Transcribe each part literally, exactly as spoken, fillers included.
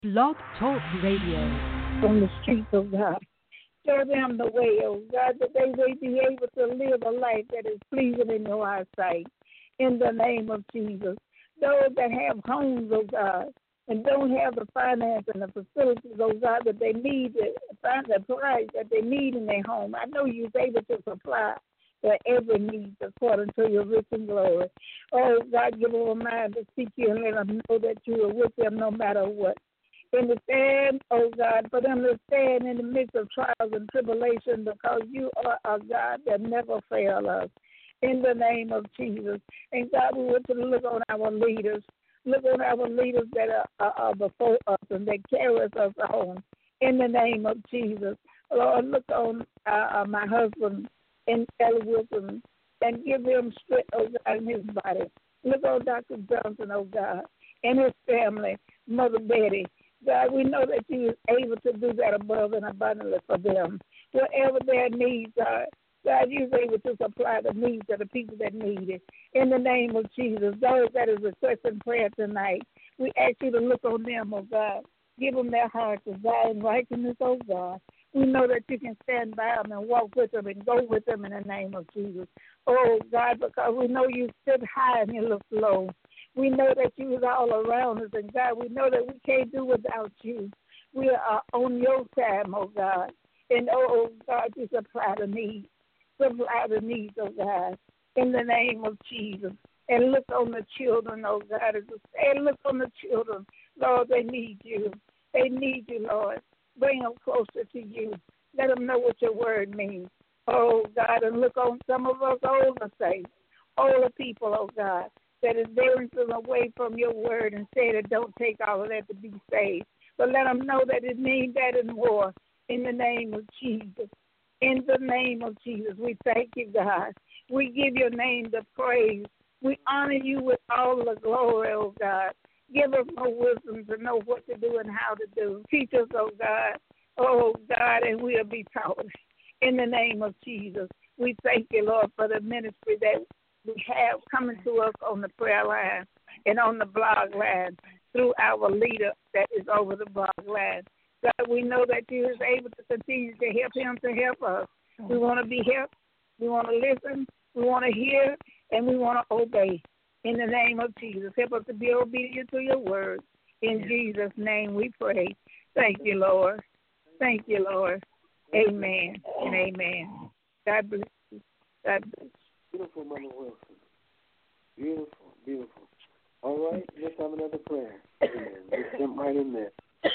Blog Talk Radio. From the streets of God. Show them the way, oh God, that they may be able to live a life that is pleasing in your eyesight. In the name of Jesus. Those that have homes, oh God, and don't have the finance and the facilities, oh God, that they need to find the price that they need in their home. I know you're able to supply for every need according to your rich and glory. Oh God, give them a mind to seek you and let them know that you are with them no matter what. Understand, oh God, for them to stand in the midst of trials and tribulation because you are a God that never fails us. In the name of Jesus. And God, we want to look on our leaders. Look on our leaders that are, are, are before us and that carry us on. In the name of Jesus. Lord, look on uh, uh, my husband and Ellie Wilson and give him strength, oh God, in his body. Look on Doctor Johnson, oh God, and his family, Mother Betty. God, we know that you are able to do that above and abundantly for them. Whatever their needs are, God, you're able to supply the needs of the people that need it. In the name of Jesus, those that is requesting prayer tonight, we ask you to look on them, oh God. Give them their hearts desire and righteousness, oh God. We know that you can stand by them and walk with them and go with them in the name of Jesus. Oh God, because we know you sit high and you look low. We know that you is all around us, and God, we know that we can't do without you. We are on your time, oh God. And oh God, you supply the needs. Supply the needs, oh God, in the name of Jesus. And look on the children, oh God. And look on the children. Lord, they need you. They need you, Lord. Bring them closer to you. Let them know what your word means. Oh, God, and look on some of us older saints, older people, oh, God, that is veering them away from your word and say that don't take all of that to be saved. But let them know that it means that and more in the name of Jesus. In the name of Jesus, we thank you, God. We give your name the praise. We honor you with all the glory, oh, God. Give us more wisdom to know what to do and how to do. Teach us, oh, God. Oh, God, and we'll be taught. In the name of Jesus, we thank you, Lord, for the ministry that we have coming to us on the prayer line and on the blog line through our leader that is over the blog line. God, we know that you is able to continue to help him to help us. We want to be helped. We want to listen. We want to hear, and we want to obey. In the name of Jesus, help us to be obedient to your word. In Jesus' name we pray. Thank you, Lord. Thank you, Lord. Amen and amen. God bless you. God bless you. Beautiful, Mother Wilson. Beautiful, beautiful. All right, let's have another prayer. Amen. Let's jump right in there.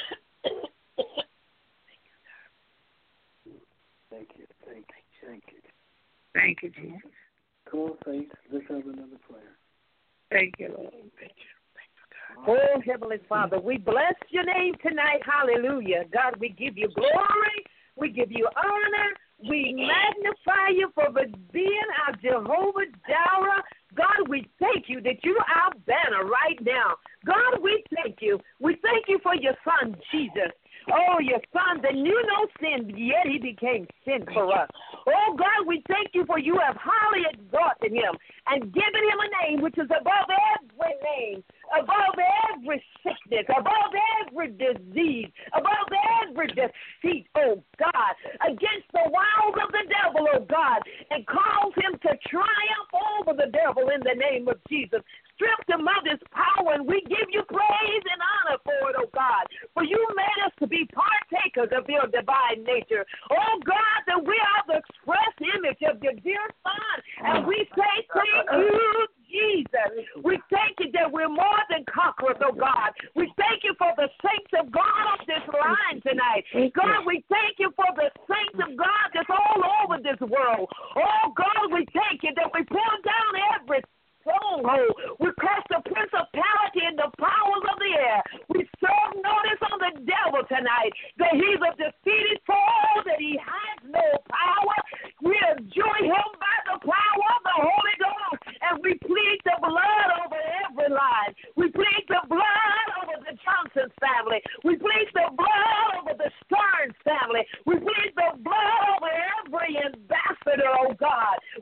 Thank you, thank you, thank you. Thank you, Jesus. Come on, Faith. Let's have another prayer. Thank you, Lord. Thank you. Oh, Heavenly Father, we bless your name tonight. Hallelujah. God, we give you glory. We give you honor. We magnify you for being our Jehovah Jireh. God, we thank you that you are our banner right now. God, we thank you. We thank you for your son, Jesus. Oh, your son that knew no sin, yet he became sin for us. Oh, God, we thank you for you have highly exalted him and given him a name which is above every name, above every sickness, above every disease, above every defeat, oh, God, against the wiles of the devil, oh, God, and cause him to triumph over the devil in the name of Jesus. Stripped him of his power, and we give you praise and honor for it, oh God. For you made us to be partakers of your divine nature. Oh God, that we are the express image of your dear Son. And we say thank you, Jesus. We thank you that we're more than conquerors, oh God. We thank you for the saints of God on this line tonight. God, we thank you for the saints of God that's all over this world. Oh God, we thank you that we pull down every stronghold. We curse the principality and the powers of the air. We serve notice on the devil tonight that he's a defeated foe, that he has no power. We adjure him by the power of the Holy Ghost, and we plead the blood over every line. We plead the blood over the Johnson family. We plead the blood over the Stearns family. We plead the blood over every ambassador, oh God. We thank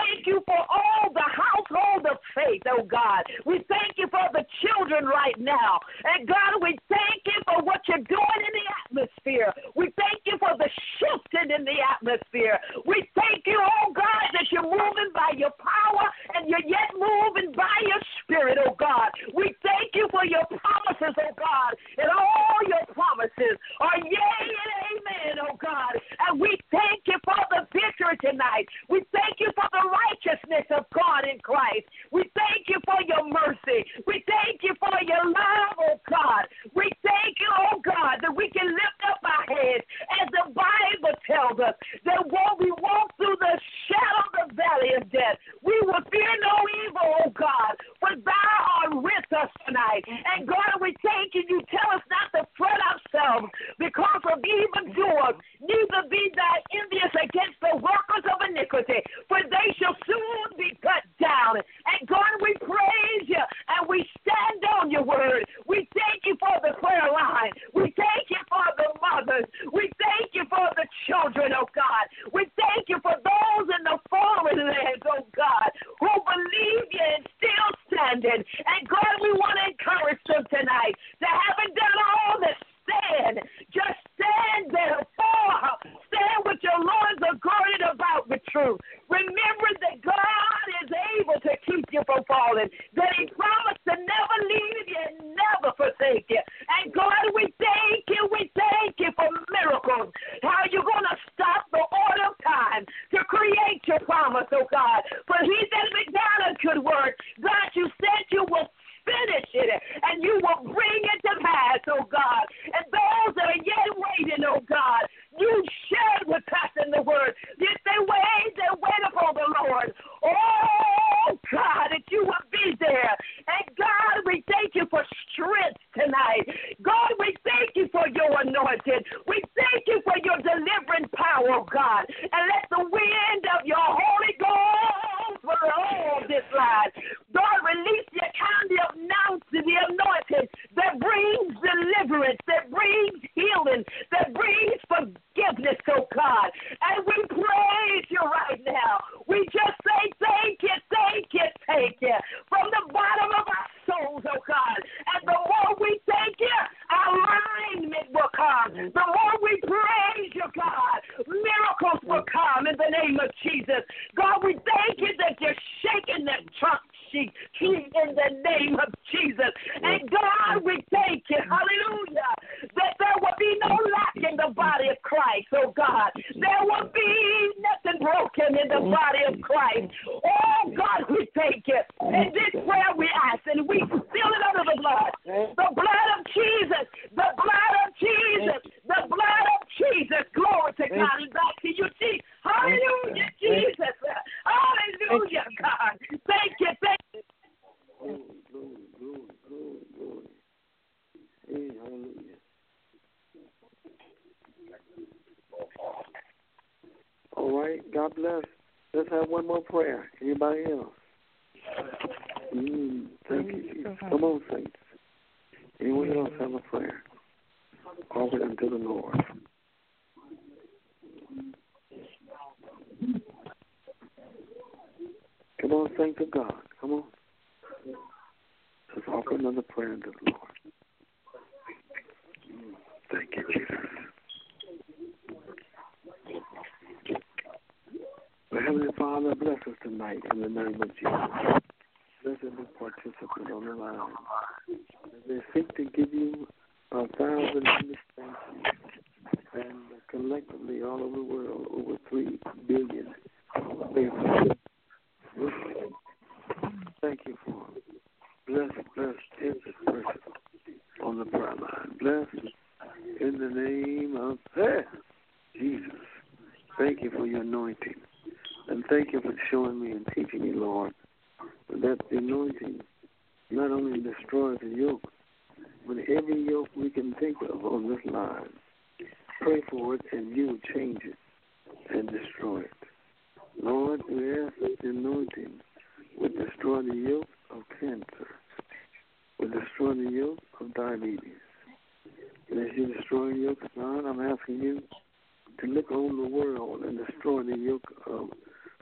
thank you for all the household of faith, oh God. We thank you for the children right now. And God, we thank you for what you're doing in the atmosphere. We thank you for the shifting in the atmosphere. We thank you, oh God, that you're moving by your power and you're yet moving by your spirit, oh God. We thank you for your promises, oh God, and all your promises are yea and amen, oh God. And we thank you for the victory tonight. We thank you for the righteousness of God in Christ. We thank you for your mercy. We thank you for your love, oh God. We thank you, oh God, that we can lift up our heads as the Bible tells us that when we walk through the shadow of the valley of death, we will fear no evil, oh God, for thou art with us tonight. And God, we thank you. You tell us not to fret ourselves because of evildoers, neither be thou envious against the workers of iniquity, for they shall soon be cut down. And God, we praise you and we stand on your word. We thank you for the prayer line. We thank you for the mothers. We thank you for the children, oh God. We thank you for those in the foreign lands, oh God, who believe you and still standing. And God, we want to encourage them tonight to haven't done all that stand. Just stand there. Stand with your loins are girded about with truth. Remember that God is able to keep you from falling, that he promised to never leave you and never forsake you. And God, we thank you. We thank you for miracles. How you're going to stop the order of time to create your promise, oh God. For he that began a good work, God, you said you will finish it, and you will bring it to pass, oh God. And those that are yet waiting, oh God, you shared with us in the word. If they wait, they wait upon the Lord. Oh God, that you will be there. And God, we thank you for strength tonight. God, we thank you for your anointing. We thank you for your delivering power, oh God. And let the wind of your Holy Ghost for all this line. God, release your kind of announce the anointing that brings deliverance, that brings healing, that brings forgiveness, oh God. And we praise you right now. We just say thank you, thank you, thank you from the bottom of our souls, oh God. And the more we thank you, our alignment will come. The more we praise you, God, miracles will come in the name of Jesus. God, we thank you that you're shaking that trunk sheet in the name of Jesus. And God, we thank you, hallelujah, that there will be no lack in the body of Christ, oh God. There will be nothing broken in the body of Christ. Oh God, we thank you. And this prayer we ask, and we seal it under the blood. The blood of Jesus, the blood of Jesus, the blood of Jesus. Glory to God. And back to you, Jesus. Hallelujah, Jesus. Hallelujah, God. Thank you, thank you. Glory, glory, glory, glory, glory. Hey, hallelujah. All right, God bless. Let's have one more prayer. Anybody else? Mm, thank you, Jesus. Come on, saints. Anyone else have a prayer? Offer them to the Lord. Come on, saints of God. Come on. Let's offer another prayer to the Lord. Thank you, Jesus. Well, Heavenly Father, bless us tonight in the name of Jesus. Bless every participant on the line. As they seek to give you a thousand understandings, and collectively all over the world, over three billion people. Thank you for bless, bless every person on the prayer line. Bless in the name of hey, Jesus. Thank you for your anointing. And thank you for showing me and teaching me, Lord, that the anointing not only destroys the yoke, but every yoke we can think of on this line. Pray for it and you will change it and destroy it. Lord, we ask that the anointing would destroy the yoke of cancer, would destroy the yoke of diabetes. And as you destroy the yoke, God, I'm asking you to look over the world and destroy the yoke of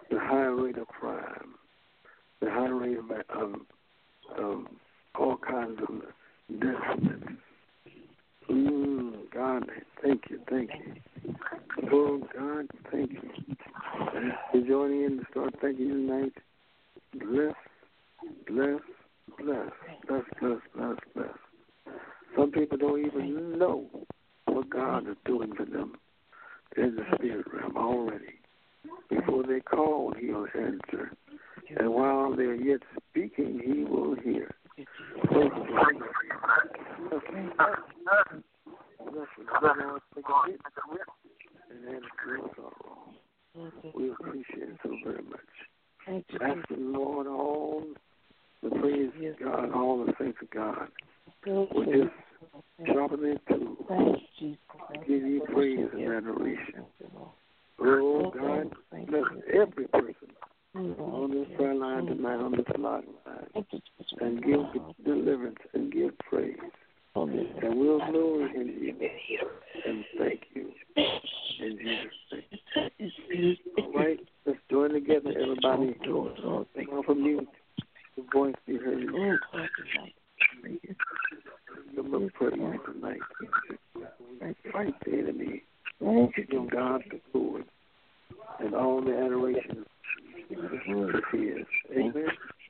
the high rate of crime, the high rate of, of, of all kinds of deaths. Mm, God, thank you, thank you. Oh, God, thank you. For joining in to start thanking you tonight. Bless, bless, bless, bless, bless, bless, bless. Some people don't even know what God is doing for them in the spirit realm already. Before they call, he'll answer. And while they're yet speaking, he will hear. Praise the Lord. Bless you, Lord. Take a hit and then it's sorrow. We appreciate it so very much. Ask the Lord all the praise of God, all the thanks of God. We just sharpen it too. Give you praise and adoration. Oh, God, bless every person on this prayer line tonight, on this line, and give deliverance and give praise. And we'll glory in you and thank you in Jesus' name. All right, let's join together, everybody. Take off a mute. The voice be heard. Give them praise tonight. Fight the enemy. Give God the glory and all the adoration that he is. Amen.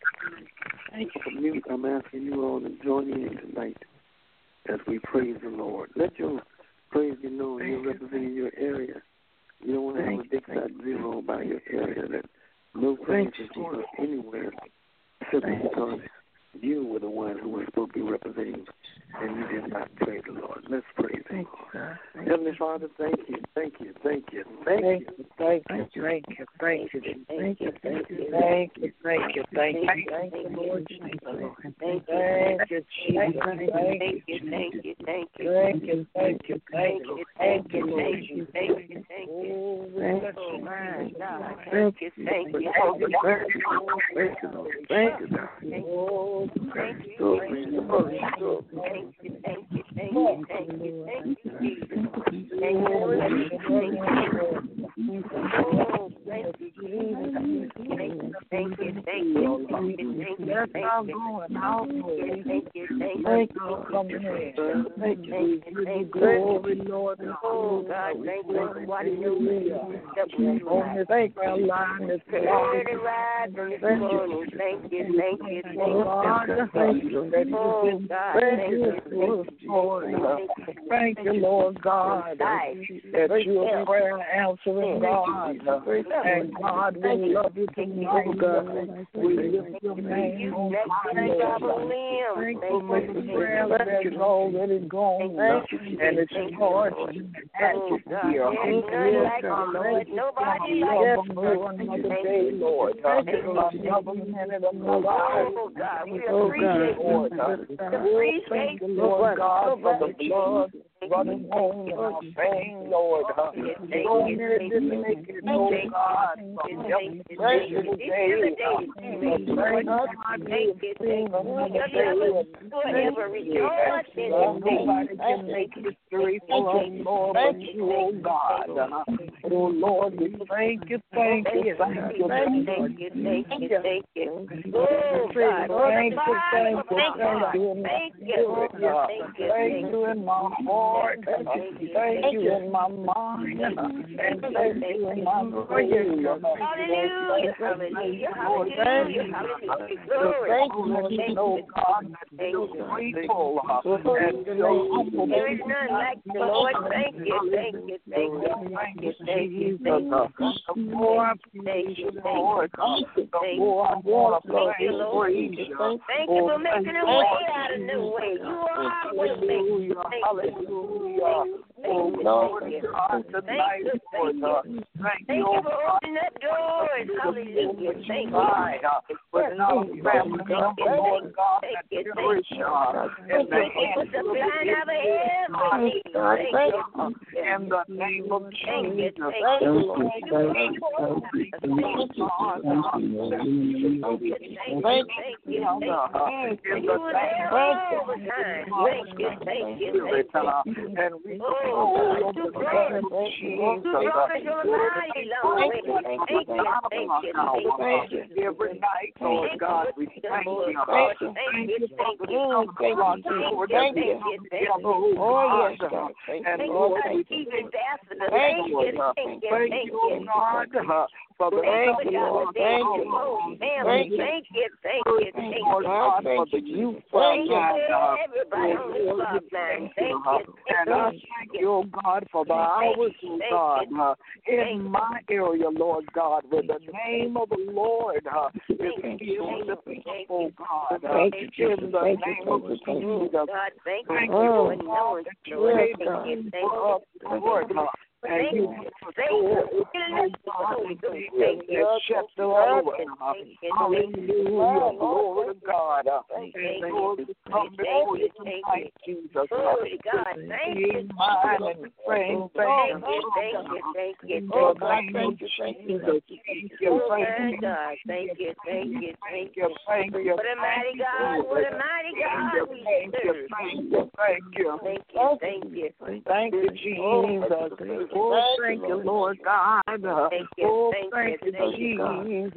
Mute, I'm asking you all to join in tonight as we praise the Lord. Let your praise be known. You're representing your area. You don't want to have a big fat zero by your area that no praise is going anywhere simply because you were the one who was supposed to be representing and you did not praise the Lord. Let's praise the Lord. Heavenly Father, thank you, thank you, thank you, thank you, thank you, thank you, thank you, thank you, thank you, thank you, thank you, thank you, thank you, Lord Jesus. Thank you, Jesus. Thank you, thank you, thank you, thank you, thank you, thank you, thank you, thank you, thank you, thank you. Thank you, my God. Thank you, thank you, thank you, thank you, thank you, thank you. Thank you, thank you, thank you, thank you, thank you, thank you, thank you, thank you, Jesus. Thank you, thank you, oh, thank you, Jesus. Thank you, thank you, thank you, thank you, thank you, thank you, thank you, thank you, thank you, come here. Thank you, thank you, glory, Lord. Oh, God, thank you for watching over us. On this prayer line, this prayer line, this morning, thank you, thank you, thank you. Thank you, oh, God, thank you, thank you, Lord God, that you are prayer answering God, and God, we love you tonight, God. We lift your name on high, Lord. Thank you for the prayer that is already gone, and it's hard to answer here. Nobody like you another day, Lord. Another minute, another hour. We appreciate Lord God. Thank you, Lord God, for the blood running home in our veins, Lord. So many didn't make it, Lord God. Thank you today. Thank you, forever rejoice in nobody can make history for us, Lord, but you, oh God. Oh Lord, we thank you, thank you, thank you, thank you, thank you, thank you. Oh God, thank you, thank you, thank you in my spirit, God. Thank you in my heart, thank you in my mind, and thank you in my brain. Hallelujah, hallelujah, hallelujah, hallelujah. Thank you, oh God, that you're grateful and you're humble. There is none like the Lord. Thank you, thank you, thank you, thank you, thank you, thank you. The more I praise you, Lord, the more I want to praise you. Thank you for making a way out of no way. You are the way. Hallelujah. Oh, Lord, God, tonight, Lord, thank you for opening up doors. Hallelujah. Thank you. With no family, Lord God, that generation in the hands of the in the name of Jesus. Thank you, Lord. Thank you. In the name of Jesus. Thank you, thank you, thank you. And we God. Thank you. Every night, Lord God, we thank you. Thank you. Thank you. Thank you. Thank you. Oh, yes, God. And Lord, we thank you. Thank you. Thank you, God. Thank you, Lord. Thank you, Lord. Thank you. Thank you. Thank you. Thank you, Lord God, for the youth. Thank you, everybody on the club line. Thank you. And I thank you, oh God, for the hours, oh God, uh, in my area, Lord God, where the name of the Lord uh, is healed the people, oh God. Uh, in the name of Jesus. Thank you for knowing that you are able for us, Lord. And you hallelujah, glory to God. And Lord, we come before you tonight, Jesus. Glory to God. Thank you. And praying, thank you, thank you, thank you. Oh, God, thank you, thank you. Thank you, God. Thank you, thank you, thank you. Thank you. What a mighty God, what a mighty God we serve. Thank you, thank you. Thank you, thank you. Thank you, Jesus. Oh, thank you, Lord God. Thank you, oh, thank you, thank you, Jesus.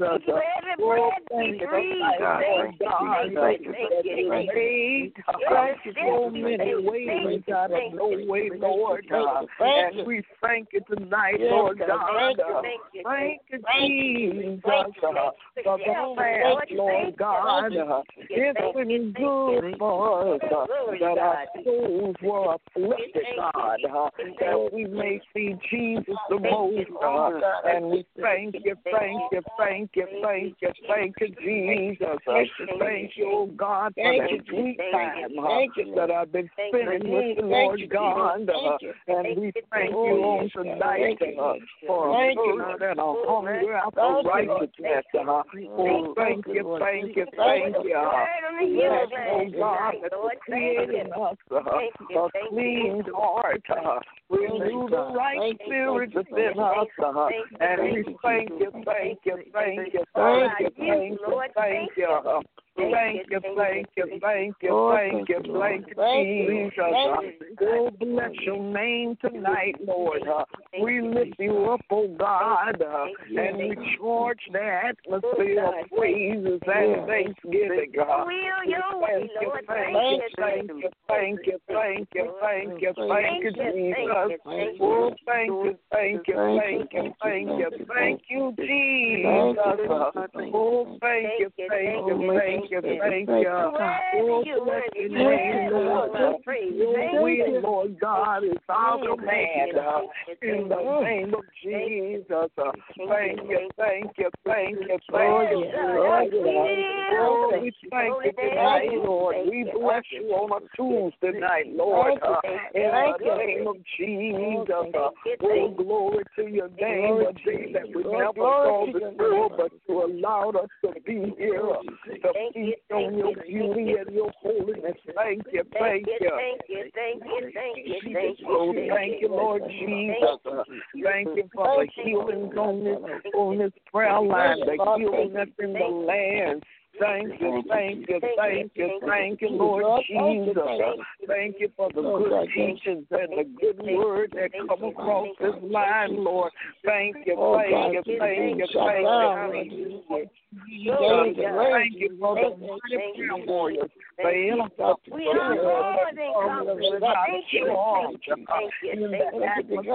Oh, thank you, Lord God. Thank you, thank you. Thank you so many ways, God, of no way, Lord God. And we thank you tonight, Lord God. Thank you, Jesus, for the fact, Lord God. It's been good for us that our souls were uplifted, God, that we may see Jesus the most, God. And we thank you, thank you, thank you, thank you, thank you, Jesus. Thank you, oh God, for that sweet time that I've been spending with the Lord God. And we thank you on tonight for a thirst and a hunger after righteousness. Oh, thank you, thank you, thank you. Yes, oh God, that you're creating us a clean heart. Renew the right spirit within us. And we thank you, thank you, thank you, thank you, thank you, thank you. Thank you, thank you, thank you, thank you, thank you, Jesus. Oh, bless your name tonight, Lord. We lift you up, oh God, and we charge the atmosphere of praises and thanksgiving, God. Thank you, thank you, thank you, thank you, thank you, thank you, thank you, Jesus. Oh, thank you, thank you, thank you, thank you, thank you, Jesus. Oh, thank you, thank you, thank you. Thank you, thank you. Oh, bless your name, Lord. We, Lord God, is our command in the name of Jesus. Thank you, thank you, thank you, thank you. Oh, we thank you tonight, Lord. We bless you on a Tuesday night, Lord. In the name of Jesus. Oh, glory to your name, a day that we never saw before, but you allowed us to be here to feast on your beauty and your holiness. Thank you, thank you. Thank you, thank you, thank you, thank you. Oh, thank you, Lord Jesus. Thank you for the healings on this, on this prayer line, the healing that's in the land. Thank you, thank you, thank you, thank you, Lord Jesus. Thank you for the good teachings and the good word that come across this line, Lord. Thank you, thank you, thank you, thank you. Thank you for the mighty prayer warriors. The intercessors. We are more than conquerors. Thank you. Thank you. Thank you.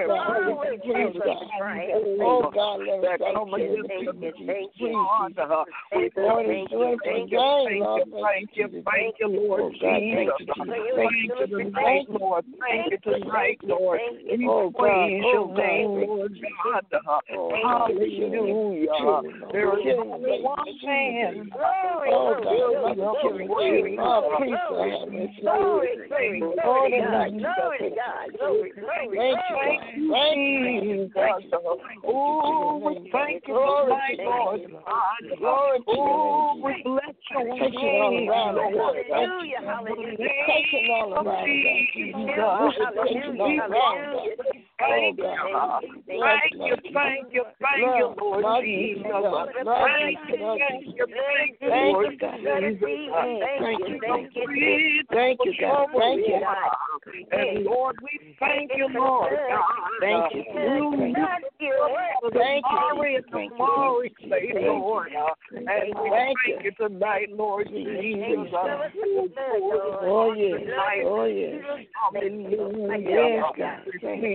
Oh God, that come against you. Thank you. Thank you. Thank you. Thank you. Thank you, Lord Jesus. Thank you tonight, Lord. Thank you tonight, Lord. We praise your name, Lord God. Hallelujah. There is only one man. Oh God, glory, glory, glory, glory, God, glory, glory, thank you, Jesus. Oh, we thank you tonight, Lord God. Oh, we bless your name, Lord. Hallelujah, hallelujah. Taking all around, Jesus. Hallelujah, hallelujah. Thank you, thank you, thank you, thank you, Lord Jesus. Thank you, thank you, thank you, Lord Jesus. Thank you, thank you, thank you, God. Thank you, And Lord, we thank you, Lord God. Thank you. Thank you. Thank you. Tomorrow, Lord. And we thank you tonight, Lord Jesus. Oh, yes. Oh, yes. Hallelujah. Yes, God. Thank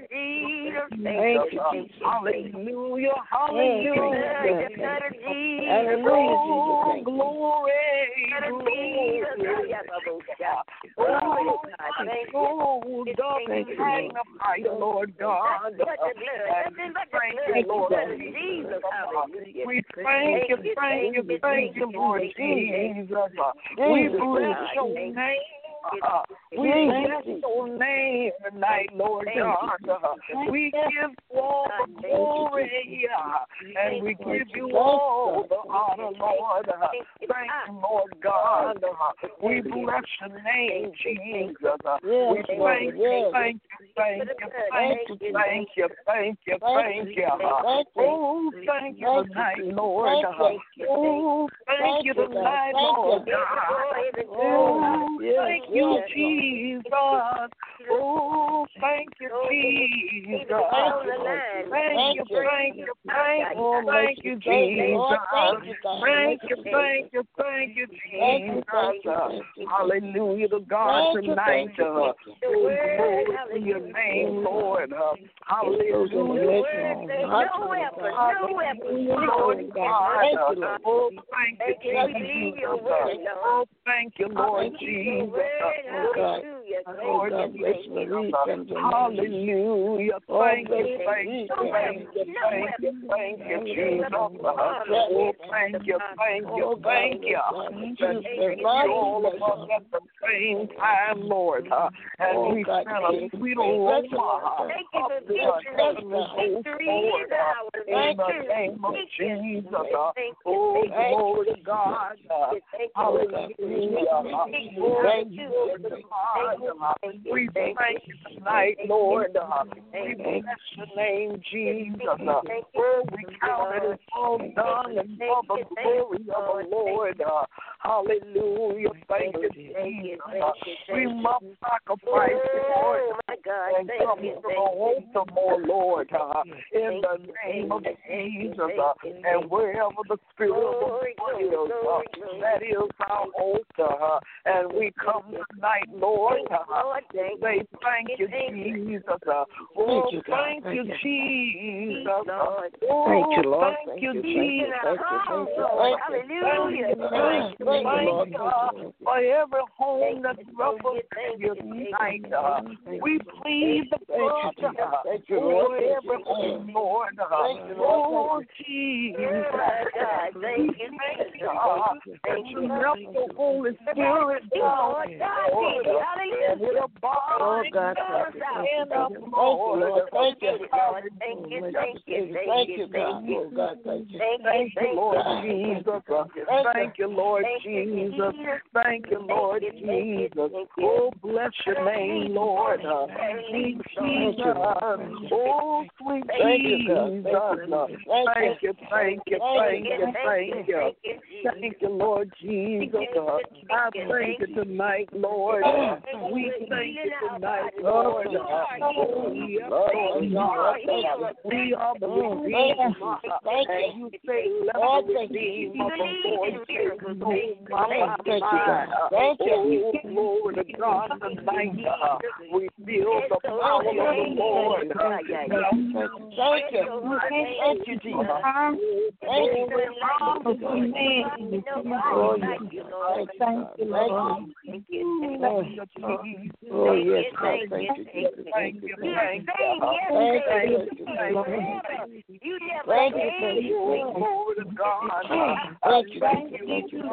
you. Hallelujah. Hallelujah. Hallelujah, Oh, Jesus. glory. Oh, oh, God, magnify you, Lord God. Thank you, Lord Jesus. We thank you, thank you, thank you, Lord Jesus. We bless your name. Uh, we bless your name tonight, Lord God. We give you all the glory, and we give you all the honor, Lord. Thank you, Lord God. We bless your name, Jesus. We thank you, thank you, thank you, thank you, thank you, thank you, thank you. Oh, thank you tonight, Lord. Oh, thank you tonight, Lord God. Oh, thank you. You, Jesus. Oh, thank you, Jesus. Thank you, thank you, thank you, thank you, Jesus. Thank you, thank you, thank you, Jesus. Hallelujah to God tonight. Oh, glory to your name, Lord. Hallelujah. Lord God. Oh, thank you, Jesus. Oh, thank you, Lord Jesus. Oh, God. Lord, God bless Marie. Hallelujah. Thank you, thank you, thank you, thank you, thank you, Jesus. Oh, thank you, thank you, thank you. Thank you all of us at the same time, Lord. And we send a sweet aroma of the Lord in the name of Jesus. Oh, glory to God. Hallelujah. Thank you, God. We thank you tonight, Lord. We bless your name, Jesus. Oh, we count it as all done and for the glory of the Lord. Hallelujah. Thank you, Jesus. We must sacrifice, Lord, and come to the altar more, Lord, in the name of Jesus. And wherever the Spirit of the Lord is, that is our altar. And we come tonight, Lord, to say thank you, Jesus. Oh, thank you, Jesus. Oh, thank you, Lord. Thank you, Jesus. Hallelujah. Thank you, Lord, for every home that's represented tonight. We plead the blood over every home, Lord. Oh, Jesus. Thank you, thank you. Thank you, the Holy Spirit. Oh, God, thank you. Thank you, thank you, thank you, God. Oh, God, thank you. Thank you, Lord Jesus. Thank you, Lord Jesus. Thank you, Lord Jesus. Oh, bless your name, Lord. Sweet Jesus. Oh, sweet Jesus. Thank you, thank you, thank you, thank you. Thank you, Lord Jesus. I thank you tonight, Lord. We thank you tonight, Lord. We are the redeemed. And you say, let the redeemed of the Lord take my Thank you, God. Thank you. Oh, glory to God tonight. We feel the power of the Lord. Thank you. Thank you. Thank you, Jesus. Thank you. Oh, yes. Thank you, Lord. Thank you. Oh, yes, God. Thank you, Jesus. Thank you, thank you. Thank you. Thank Thank you. Thank you. Glory to God. Thank you. Thank you. Thank you.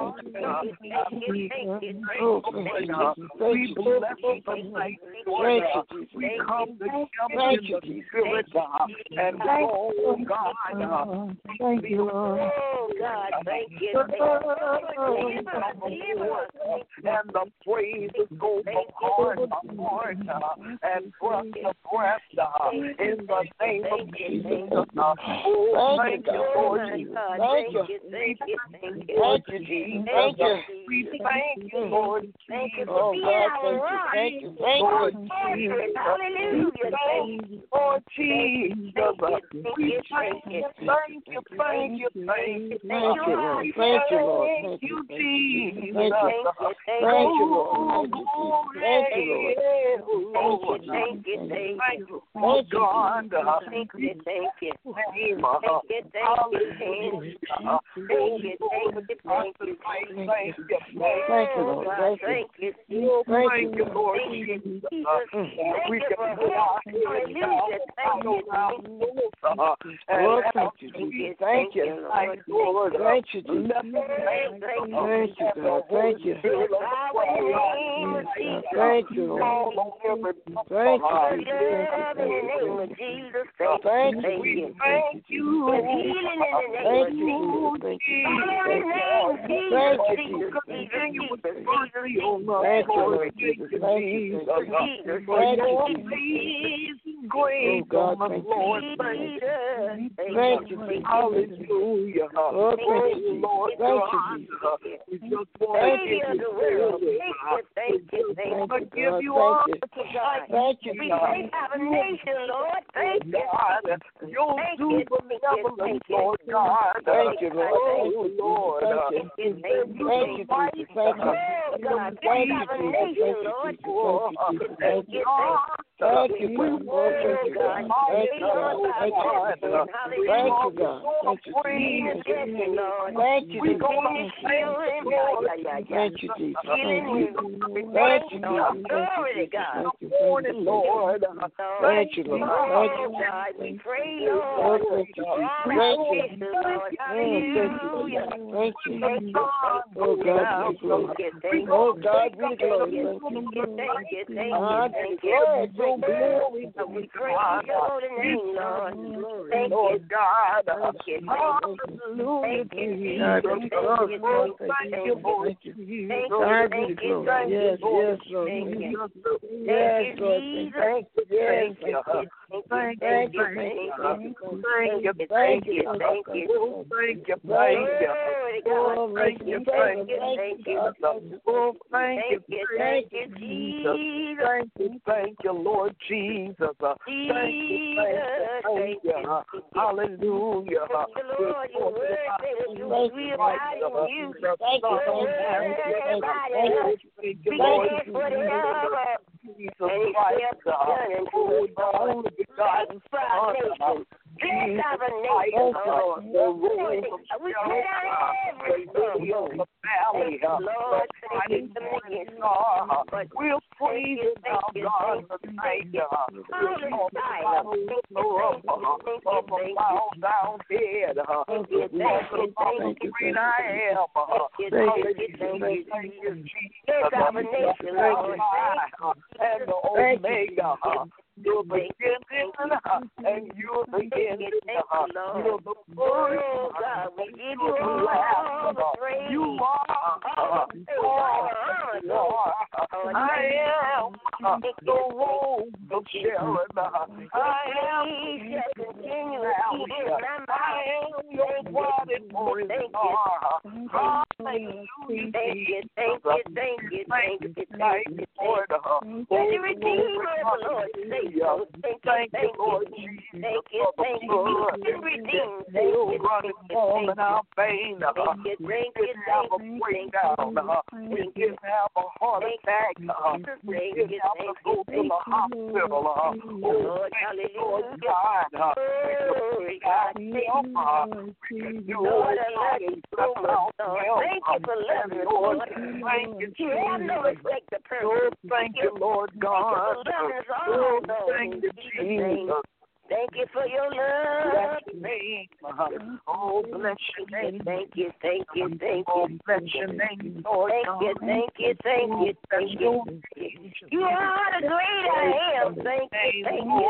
Oh, thank you. We bless you tonight. Thank you, Jesus. we thank come you. together Thank in you, the Jesus. spirit, uh, and oh God, uh, Thank you, Lord. Oh, God, thank you. Thank you. Forgive us, forgive us. and the praises go from heart to heart uh, and breath to breath uh, in the name of Jesus. uh, Oh, Thank thank you, you, God. Lord Thank Jesus. you. Thank Thank you, you. thank you, thank you. Thank you, Jesus. Thank you. We thank you, Lord Thank you Jesus. for Oh, being God, our thank you. rock. Thank you. Thank Lord you. Jesus. Hallelujah. Thank you. Lord Jesus. Thank you. Thank We you. thank Thank you, you. thank you, thank you, thank you. Thank you, Lord. Thank you, Lord. Thank Thank you, you, thank you. Jesus. Thank you. Thank you. Thank Thank you. you, Lord. Thank you, Jesus. Thank you, Lord. Thank you. Lord. Thank you. Thank Thank you. you, Thank you, God. Thank you. Thank you. Name, Thank uh, you. Thank you. Thank you. hallelujah. Thank you. Thank you. Thank you. Thank you, Thank you. thank Thank you, Oh, Lord. God, Thank thank you. you, Thank thank you, Lord Jesus. Uh, Thank We you can for put our healing. heads down, Hallelujah. Thank you. our souls, uh, and Lord, have thank you, Thank you. Jesus. Thank you. Lord. thank you, Lord. Thank you, Jesus. Let the Thank thank you. Thank you, God. Thank you. Power in the name of Yes, Jesus. God. Thank you, Lord. Fall on every Thank you, uh, Jesus. Love in the name of Jesus. Thank Thank you. you, Thank We you. thank you. There's healing in the name Thank of you, Jesus. Jesus. Thank you, Power in the Jesus. name of Thank Jesus. you, Jesus, Jesus. Jesus, Jesus, Jesus, Mercy on us, Thank you, Lord. Lord Jesus. Thank you, Jesus. thank you. Jesus, For Thank you, your Jesus. amazing grace Oh, God, on us, thank you. Lord. Jesus. Thank you, Jesus. Hallelujah. Oh, thank you, Jesus. Lord Thank God, you, Jesus. we just want Thank to you, Savior of the world. Thank you, thank you, thank Thank you. you, give you God. all Thank you. To God. Thank you, We God. take our nation, Lord. Thank you. God. Your Thank you, super thank you, benevolence, thank you. Lord God. Thank you, Lord. Thank Oh, you, Lord. Jesus. Thank you. Thank you, Thank you, Jesus. Thank you. Oh, God, Thank bless you, our Jesus. nation, Thank you, Lord. Jesus. Thank you, Jesus. Thank you. Thank Thank you, God. Oh, thank you, God. Thank you, God. Thank you. Thank you, God. Thank you, Jesus. Thank you. Thank you, Jesus. Thank you, Jesus. Thank you. Thank you, Jesus. Glory to God. Thank you, thank you, Lord. thank you, Lord. Thank you. God, we pray, Oh, Lord. thank you, Jesus. All Thank our you. nation, Lord. Oh, Hallelujah. thank you. Thank you. Oh, God, be the glory. Thank you. Oh, God, be the glory. Thank Thank you. you. Thank you. Thank God, you. be the Thank you. glory. Thank you. Glory. We praise your holy name, Lord. Thank you. Lord God. Thank you. Hallelujah. Thank you. God, Thank be you. the glory. Oh, Thank thank you. you, Lord. Thank you. Thank you. God, be Thank the you. glory. Yes, yes, Lord. Thank Thank you. you. Thank Yes, you, Lord. Jesus. Thank you. Yes, Thank you. Thank you. Thank Thank you. you. Thank you. Thank you. Thank you. Thank you. Thank you. Oh, thank you. Thank you. Glory to God. Oh, Thank thank you. you. Thank Thank you. Thank you. Oh, thank you. Thank you. Thank Thank you, Jesus. Jesus. Thank you. Thank you, Lord Jesus. Thank you. Thank you. Thank you. Hallelujah. Thank you, Lord. Your word says you Thank we you. abide in you. Thank you. Your Thank word you. abide Thank in you. us. Thank We you, can Lord ask whatever. Jesus And it Christ. shall be done unto Oh, us, the Lord. only begotten For our nation. Son. Bless our nation, Oh, Lord. the rose of We put out every the lily of the valley, Thank you, Lord. the Thank you, bright morning thank you. star. But We'll praise you, you thank now, you, God, thank tonight. you. We'll All talk in about silence. a little up from a bowed down head. Thank you, We'll thank talk you, about thank the you. great I am. Thank you, thank you, thank you. Thank you, Jesus. Bless our nation, Lord. And the Omega. You're the beginning and you're the end. You're the first. Oh, God, we give you all the praise. You are. You are. I am the rose of Sharon. I am continue I am your body for his star. Hallelujah. Thank you, thank you, thank you, thank you, thank you, Lord. Let the Redeemer of the Lord say so. Thank you, Thank you, thank Lord you, Jesus. thank you, thank you. You can redeem. Thank you, running thank warm you, in our vein. thank you, We thank you, didn't have a thank you, breakdown. We didn't have a heart attack. We didn't have to go to the hospital. Oh, Lord, thank you, Lord hallelujah. God. Glory, God. We can do Lord, it. I love you so much, Lord. Thank you for loving me, Lord. Thank you, You have no Jesus. respect to Oh, person. thank you, Lord God. Thank you for loving us Oh, all, Lord. thank In you, Jesus' name. Jesus. Thank you for your love. Bless your name. Oh, bless your name. Thank you, thank you, thank Oh, you. bless your name, Lord. Thank you, thank you, thank you, thank you. You are the great I am. Thank you, thank you.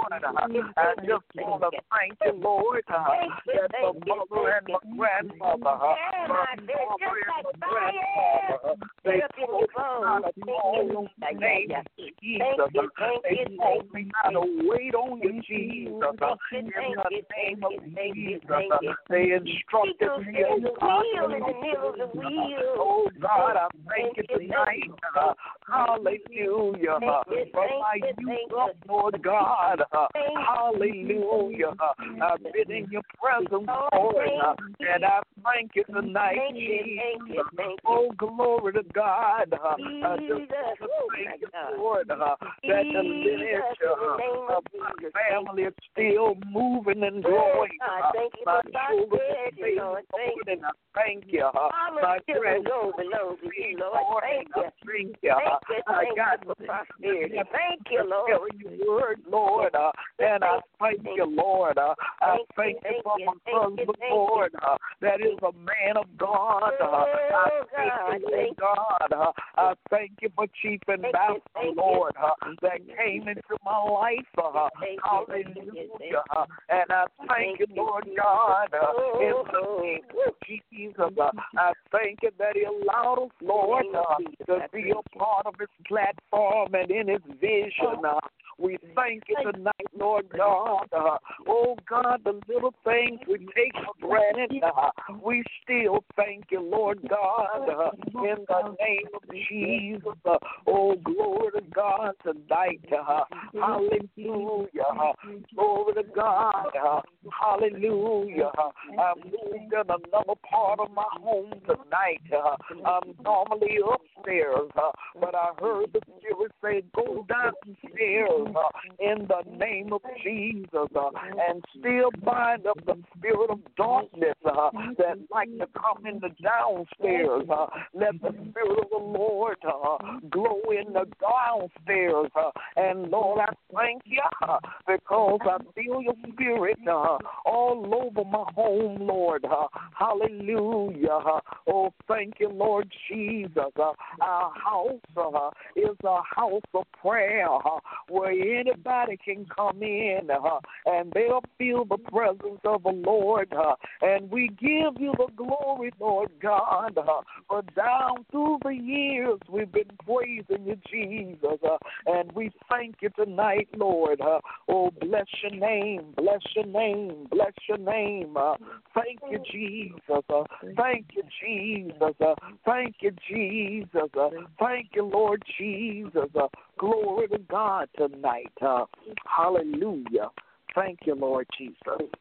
I just want to thank you, Lord. Thank you, That thank the you. mother and my grandmother, Yeah, my I said, just mother like and my fire. they Get up in your bones. told me how to call on the name of Jesus. Thank you, thank They you, told thank me you. how to wait on you, Jesus. Thank you, In thank the you, name thank of you, thank you, Jesus, thank you. they He instructed goes me. in the wheel, in the middle of the wheel. Oh God, I thank Thank you you, tonight. thank you. Hallelujah. Thank you, For thank my you, youth thank up, you. Lord God. Thank you. Hallelujah. I've been in your presence, Oh, Lord, thank you. and I thank you tonight, Thank you, thank you, thank you. Oh, glory to God. I just want to Jesus. Oh, thank my you, God. Lord, uh, that the Jesus, lineage in the name uh, of of my Jesus. family is still moving and Oh, growing. God, Uh, thank you my for children prosperity, stay Lord. Thank Lord, you. and I thank you. Uh, All my the children grandchildren go belong to you, Lord. Lord, Thank and you. I thank you. Thank you, I thank got you for prosperity. Thank you, Lord. Telling your word, Lord, uh, and I thank you, Lord. Uh, I thank you for my husband, Lord, uh, that is a man of God. Uh, I thank you, Lord God. Uh, I thank you for Chief Ambassador, Lord, uh, that came into my life. Uh, hallelujah. Uh, and I thank you, Lord God, uh, in the name of Jesus. Uh, I thank you that he allowed us, Lord, uh, to be a part of his platform and in his vision. Uh, we thank you tonight, Lord God. Uh, oh, God, the little things we take for granted, uh, we still thank you, Lord God, uh, in the name of Jesus. Uh, oh, glory to God tonight. Uh, hallelujah. Uh, glory to God. Uh, hallelujah. Uh, I moved in another part of my home tonight. Uh, I'm normally upstairs, uh, but I heard the Spirit say, go downstairs uh, in the name of Jesus uh, and still bind up the spirit of darkness uh, that like to come in the downstairs. Uh, let the Spirit of the Lord uh, glow in the downstairs. Uh, and Lord, I thank you uh, because I feel your Spirit uh, all over my home, Lord. Uh, hallelujah. Uh, oh, thank you, Lord Jesus. Uh, our house uh, is a house of prayer uh, where anybody can come in uh, and they'll feel the presence of the Lord. Uh, and we give you the glory, Lord God. Uh, for down through the years, we've been praising you, Jesus. Uh, and we thank you tonight, Lord. Uh, oh, bless your name, bless your name, bless your name. Uh, thank you, Jesus. Uh, thank you, Jesus. Uh, thank you, Jesus. Uh, thank you, Lord Jesus. Uh, glory to God tonight. Uh, hallelujah. Thank you, Lord Jesus.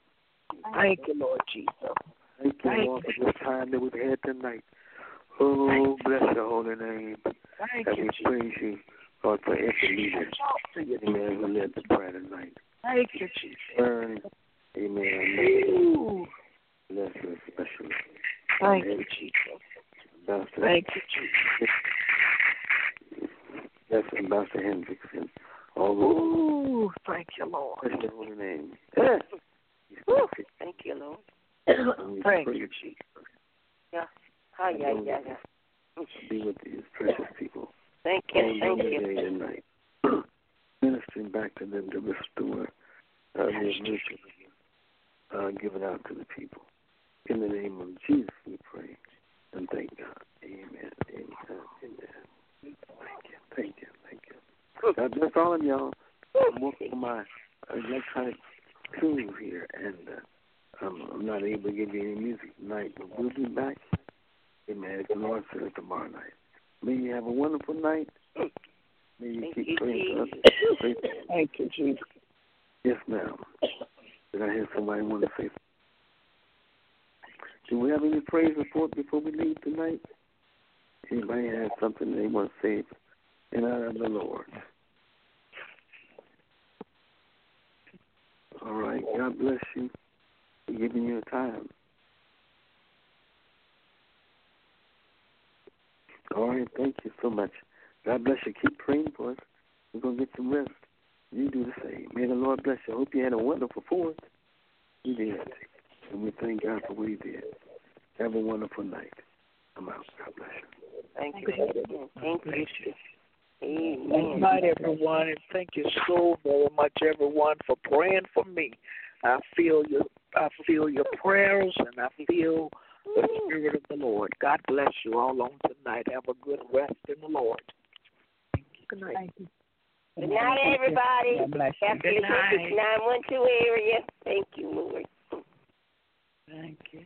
Thank you, Lord Jesus. Thank you, Thank Lord, you. for this time that we've had tonight. Oh, bless your holy name. Thank And you, we Jesus. praise you, Lord, for every leader. To you, Amen. Who led the prayer tonight. Thank you, Jesus. Turn. Amen. Ooh. Bless us especially. Thank you, Jesus. Bless Thank you, Jesus. Bless Ambassador Hendricks and all those. Ooh, thank you, Lord. Bless your holy name. Woo. Thank you, Lord. Thank you, Jesus. Yeah. Hi, yeah, yeah, yeah. Be with these precious people. Thank you, all thank day you. and night. Ministering back to them to restore uh, their mission, uh, given out to the people. In the name of Jesus, we pray and thank God. Amen. Amen. Amen. Thank you. Thank you. Thank you. God bless all of y'all. I'm working on my electronic tools here, and uh, um, I'm not able to give you any music tonight, but we'll be back. Amen. If the Lord says tomorrow night. May you have a wonderful night. May you Thank keep you, praying for us. Jesus. Thank you, Jesus. Yes, ma'am. Did I hear somebody want to say something? Do we have any praise report before we leave tonight? Anybody has something they want to say in honor of the Lord? All right. God bless you for giving you time. All right. Thank you so much. God bless you. Keep praying for us. We're going to get some rest. You do the same. May the Lord bless you. I hope you had a wonderful fourth. You did. And we thank God for what he did. Have a wonderful night. I'm out. God bless you. Thank you. Thank you. Amen. Good night, everyone, and thank you so very much, everyone, for praying for me. I feel your, I feel your prayers, and I feel the Spirit of the Lord. God bless you all on tonight. Have a good rest in the Lord. Good night. Thank you. Good night, everybody. God bless you. Happy nine one two area. Thank you, Lord. Thank you.